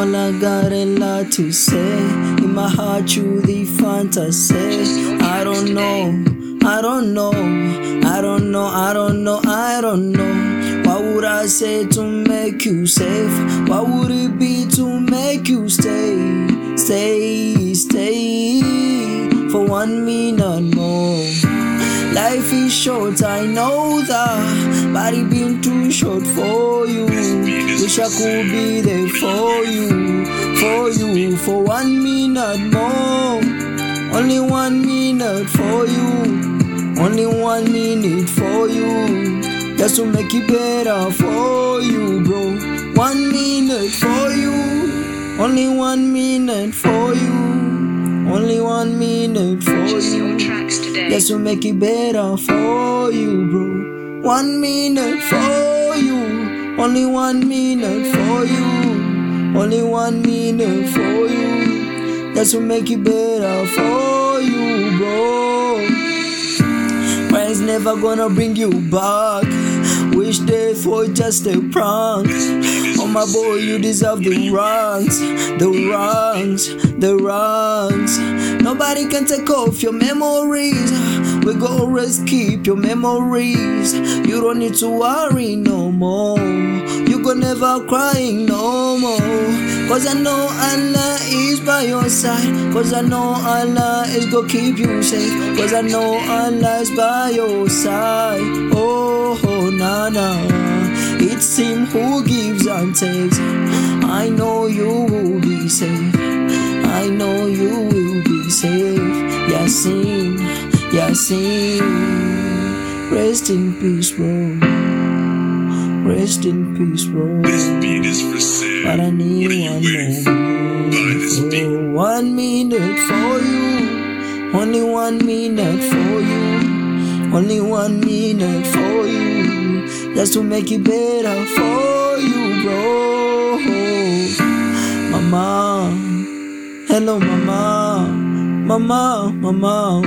Girl, I got a lot to say. In my heart, you the fantasy. I don't know. I don't know. What would I say to make you safe? What would it be to make you stay? Stay for 1 minute more. Life is short, I know that, but it been too short for you. Wish I could be there for you, for 1 minute more. Only 1 minute for you, only 1 minute for you. Just to make it better for you, bro. 1 minute for you, only 1 minute for you. Only 1 minute for you. Just to make it better for you, bro. 1 minute for you. Only 1 minute for you. Only 1 minute for you. Just to make it better for you, bro. Friends never gonna bring you back. Wish death was just a prank. Oh my boy, you deserve the wrongs. Nobody can take off your memories. We go always keep your memories. You don't need to worry no more. You go never crying no more. Cause I know Allah is by your side. Cause I know Allah is gonna keep you safe. Cause I know Allah is by your side. Oh, nah. It's Him who gives and takes. I know you will be safe. I know you will be safe. Yasin. Rest in peace, bro. Rest in peace, bro. This beat is for sale. But I need what are you waiting for? Buy this beat. 1 minute for you. Only 1 minute for you. Only 1 minute for you. Just to make it better for you, bro. Mama. Hello, mama. Mama.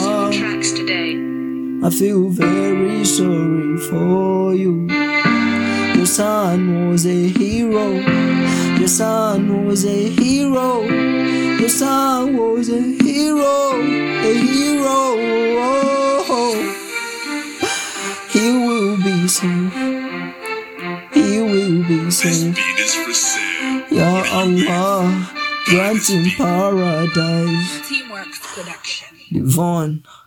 I feel very sorry for you. Your son was a hero. Your son was a hero. Your son was a hero. A hero. Oh. He will be safe. He will be This safe. beat is for sale. Ya Allah, grant him paradise. Teamworks Production. Devon.